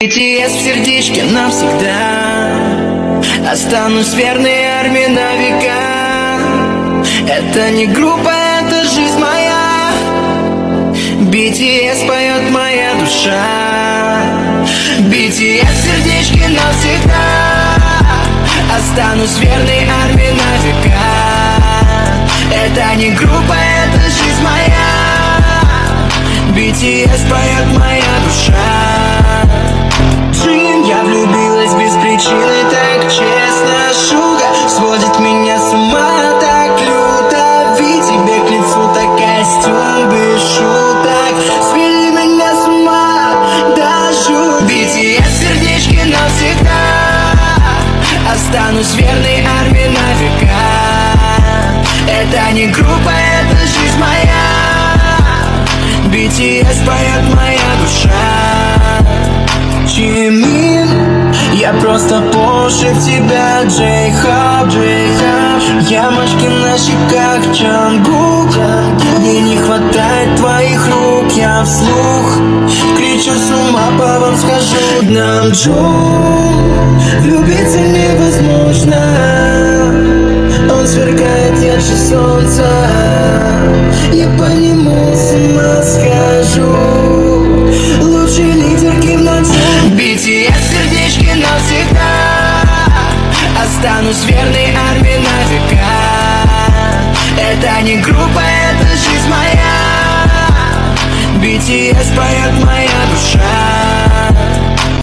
BTS в сердечке навсегда. Останусь верной армии на века. Это не группа, это жизнь моя. BTS поет моя душа. BTS в сердечке навсегда. Останусь верной армии на века. Это не группа, это жизнь моя. BTS поет моя душа. Джин, я влюбилась без причины, так честно. Шуга сводит меня с ума так люто. Ведь тебе к лицу так костюм без шуток. Свели меня с ума, даже BTS в сердечке навсегда. Останусь верной армии на века. Это не группа, это жизнь моя. BTS поет моя душа. Чимин, я просто по уши в тебя, Джей-Хаб. Ямочки на щеках, Чангук. Мне не хватает твоих рук, я вслух кричу с ума, по вам схожу. Намджун, влюбиться невозможно. Он сверкает ярче солнца. Я по нему с ума схожу. Лучший лидер Ким Чен Ын. BTS в сердечке навсегда. Останусь верной армии на века. Это не группа, это жизнь моя. BTS поет моя душа.